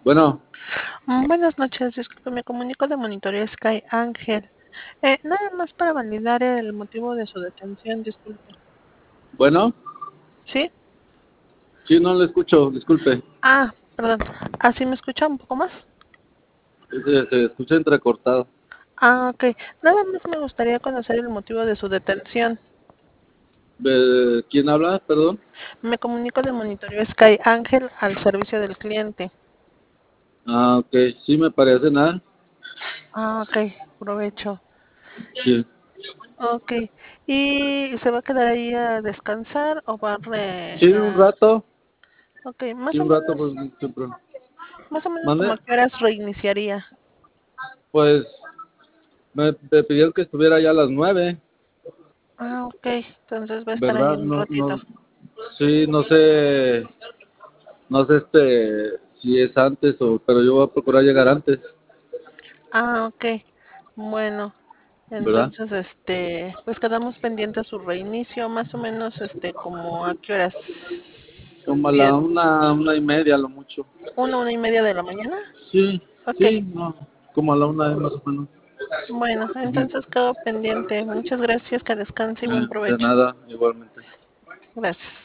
Bueno, Buenas noches, disculpe, me comunico de Monitoreo Sky Ángel. Nada más para validar el motivo de su detención, disculpe. bueno, ¿Sí? sí, no le escucho, disculpe. Perdón. ¿Así me escucha un poco más? Se escucha entrecortado. Ok. Nada más me gustaría conocer el motivo de su detención. ¿Quién habla? Perdón. Me comunico de Monitoreo Sky Ángel al servicio del cliente. Ok, sí, me parece nada. Ok, provecho. Sí, Ok. ¿Y se va a quedar ahí a descansar o va a sí, un rato. Ok, Sí, un rato, pues siempre. más o menos como ¿Mande? a qué horas reiniciaría? Pues me pidieron que estuviera ya a las 9, Ok. Entonces va a estar ahí ¿verdad? un No, ratito. no, sí, no sé si es antes pero yo voy a procurar llegar antes, Ok. Bueno, ¿verdad? entonces, pues quedamos pendientes a su reinicio, más o menos, como a qué horas, Como a la 10, 1:30 a lo mucho. 1:30 de la mañana. Sí, Ok. sí, no, como a la 1 más o menos. Bueno, Ujú. entonces quedo pendiente. Muchas gracias, que descanse y buen De provecho. nada, igualmente. Gracias.